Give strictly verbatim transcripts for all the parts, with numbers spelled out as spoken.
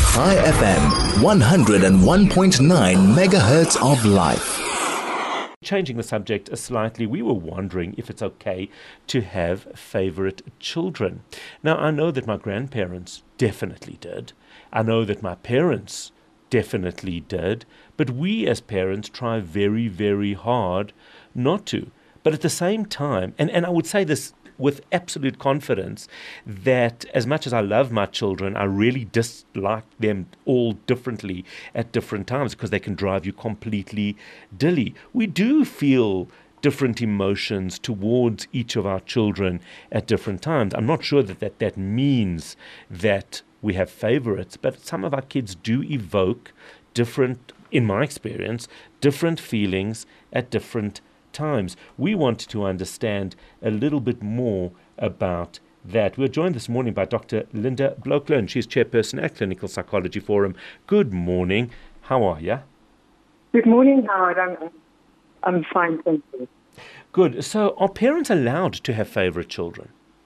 High F M, one oh one point nine megahertz of life. Changing the subject slightly, we were wondering if it's okay to have favorite children. Now, I know that my grandparents definitely did. I know that my parents definitely did. But we as parents try very, very hard not to. But at the same time, and, and I would say this with absolute confidence, that as much as I love my children, I really dislike them all differently at different times because they can drive you completely dilly. We do feel different emotions towards each of our children at different times. I'm not sure that that, that means that we have favorites, but some of our kids do evoke different, in my experience, different feelings at different times. We want to understand a little bit more about that. We're joined this morning by Doctor Linda Blokelin. She's chairperson at Clinical Psychology Forum. Good morning. How are you? Good morning, Howard. I'm, I'm fine, thank you. Good. So are parents allowed to have favorite children?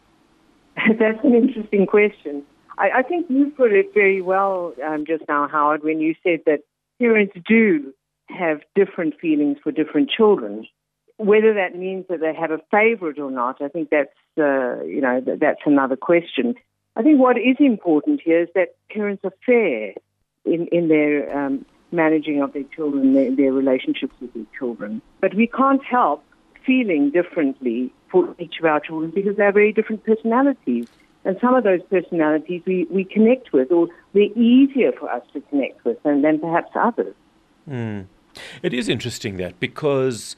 That's an interesting question. I, I think you put it very well um, just now, Howard, when you said that parents do have different feelings for different children. Whether that means that they have a favorite or not, I think that's, uh, you know, th- that's another question. I think what is important here is that parents are fair in, in their um, managing of their children, their, their relationships with their children. But we can't help feeling differently for each of our children because they have very different personalities. And some of those personalities we, we connect with, or they're easier for us to connect with than, than perhaps others. Mm. It is interesting that because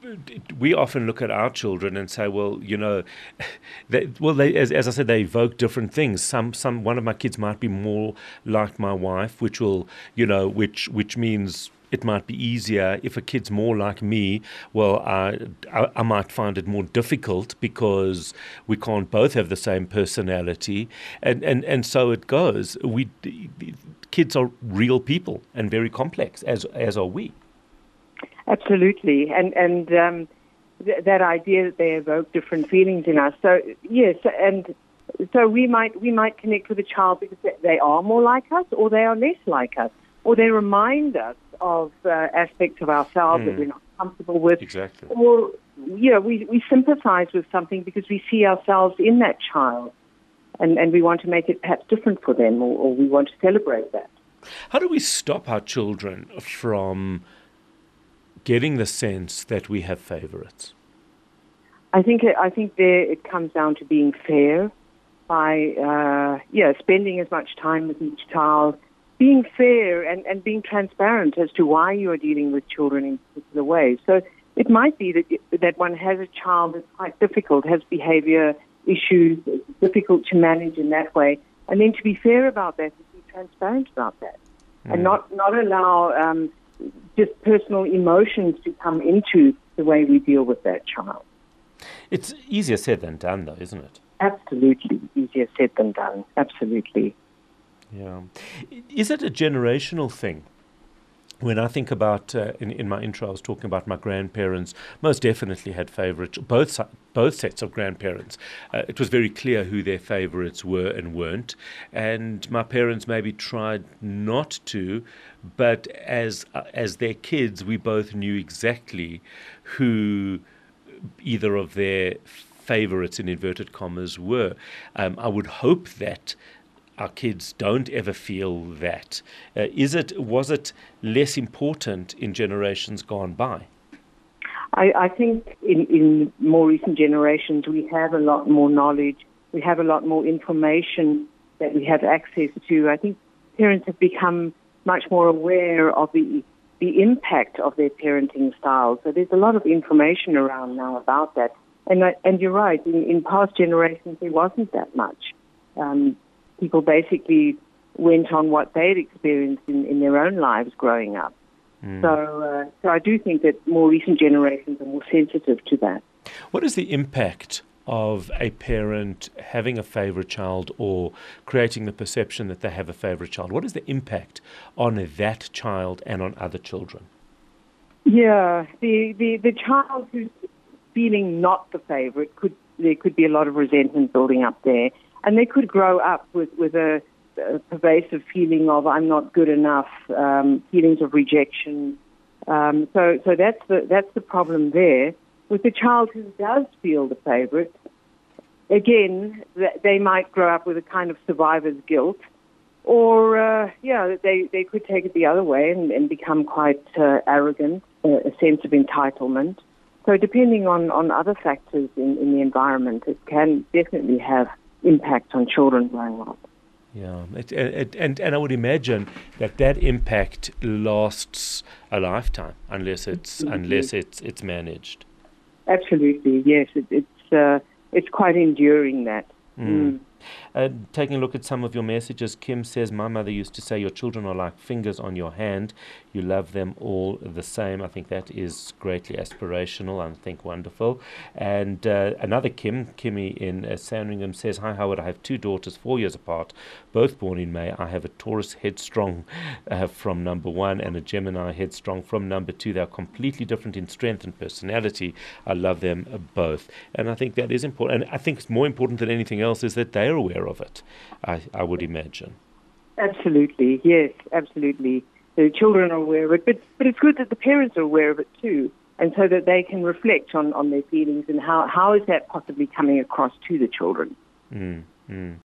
we often look at our children and say, well, you know, they, well, they, as, as I said, they evoke different things. Some, some, one of my kids might be more like my wife, which will, you know, which, which means it might be easier. If a kid's more like me, well, I, I, I might find it more difficult because we can't both have the same personality, and and, and so it goes. We kids are real people and very complex, as as are we. Absolutely, and and um, th- that idea that they evoke different feelings in us. So yes, and so we might we might connect with a child because they are more like us, or they are less like us, or they remind us of uh, aspects of ourselves mm. that we're not comfortable with. Exactly. Or you know, we we sympathise with something because we see ourselves in that child, and and we want to make it perhaps different for them, or, or we want to celebrate that. How do we stop our children from getting the sense that we have favorites? I think it, I think there it comes down to being fair by uh, yeah spending as much time with each child, being fair and, and being transparent as to why you are dealing with children in particular ways. So it might be that that one has a child that's quite difficult, has behavior issues, it's difficult to manage in that way, and then to be fair about that, to be transparent about that, mm. and not not allow Um, just personal emotions to come into the way we deal with that child. It's easier said than done, though, isn't it? Absolutely. Easier said than done. Absolutely. Yeah. Is it a generational thing? When I think about, uh, in, in my intro, I was talking about my grandparents, most definitely had favorites, both both sets of grandparents. Uh, it was very clear who their favorites were and weren't. And my parents maybe tried not to, but as uh, as their kids, we both knew exactly who either of their favorites, in inverted commas, were. Um, I would hope that our kids don't ever feel that. Uh, is it, was it less important in generations gone by? I, I think in, in more recent generations, we have a lot more knowledge. We have a lot more information that we have access to. I think parents have become much more aware of the the impact of their parenting style. So there's a lot of information around now about that. And I, and you're right, in, in past generations, there wasn't that much. Um, People basically went on what they'd experienced in, in their own lives growing up. Mm. So, uh, so I do think that more recent generations are more sensitive to that. What is the impact of a parent having a favorite child or creating the perception that they have a favorite child? What is the impact on that child and on other children? Yeah, the, the, the child who's feeling not the favorite, could there could be a lot of resentment building up there. And they could grow up with, with a a pervasive feeling of I'm not good enough, um, feelings of rejection. Um, so, so that's the that's the problem there. With the child who does feel the favorite, again, they might grow up with a kind of survivor's guilt, or uh, yeah, they they could take it the other way and, and become quite uh, arrogant, uh, a sense of entitlement. So, depending on, on other factors in, in the environment, it can definitely have impact on children growing up. Yeah, it, it, and and I would imagine that that impact lasts a lifetime unless it's mm-hmm. unless it's it's managed. Absolutely, yes, it, it's uh, it's quite enduring that. Mm. Mm. Uh, taking a look at some of your messages, Kim says, my mother used to say your children are like fingers on your hand. You love them all the same. I think that is greatly aspirational. I think wonderful. And uh, another Kim, Kimmy in uh, Sandringham says, hi Howard, I have two daughters four years apart, both born in May. I have a Taurus headstrong uh, from number one and a Gemini headstrong from number two. They are completely different in strength and personality. I love them uh, both. And I think that is important. And I think it's more important than anything else is that they are aware of it, I, I would imagine. Absolutely, yes, absolutely. The children are aware of it, but, but it's good that the parents are aware of it too, and so that they can reflect on, on their feelings and how, how is that possibly coming across to the children. Mm, mm.